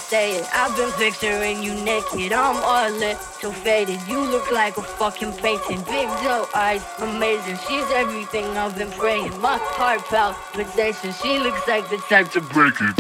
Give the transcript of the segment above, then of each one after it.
say it. I've been picturing you naked, I'm all lit, so faded. You look like a fucking painting. Big doe eyes, amazing. She's everything I've been praying. My heart palpitation. She looks like the type to break it.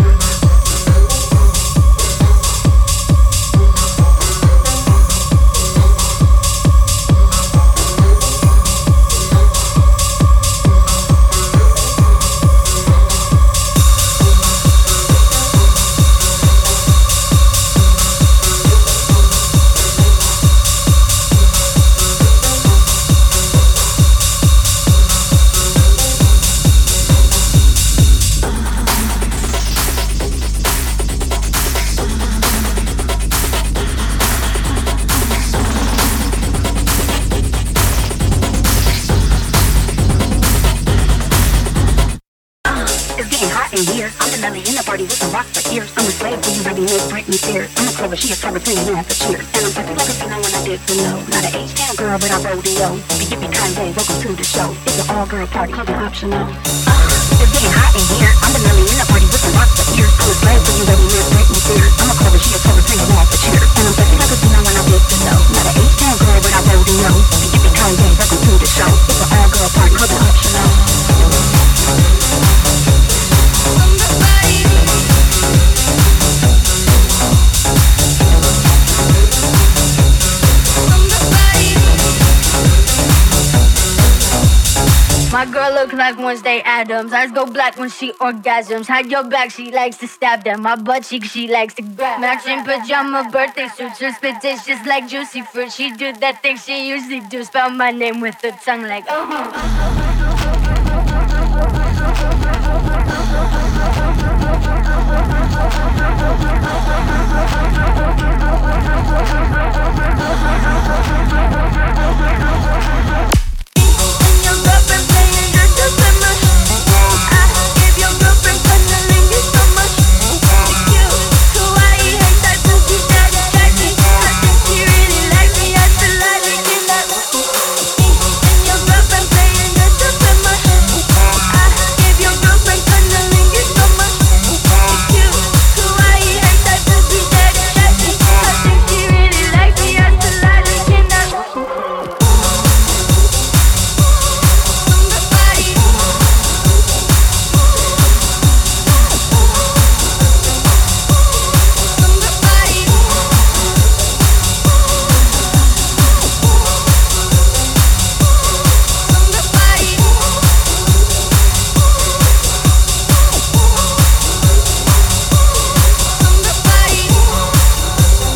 Here, I'm the Nelly in the party with some rocks for ears. I'm a slave for you, baby, Miss Britney Spears. I'm a clever, she a clever, clean man for cheers. And I'm sexy like a female when I did the low. Not an H-town girl, but I rodeo. Yippee Kanye, welcome to the show. It's an all-girl party, clubbing optional. It's getting hot in here. I'm the Nelly in the party with some rocks for ears. I'm a slave for you, baby, Miss Britney Spears. I'm a clever, she a clever, clean man for cheers. And I'm sexy like a female when I did the low. Not an H-town girl, but I rodeo. Yippee Kanye, welcome to the show. It's an all-girl party, clubbing optional. My girl look like Wednesday Addams. Eyes go black when she orgasms. Hide your back, she likes to stab them. My butt cheek, she likes to grab. Matching pajama birthday suits. Her spit tastes just like juicy fruit. She do that thing she usually do. Spell my name with her tongue like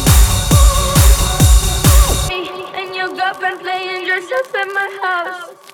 playing dress up at my house.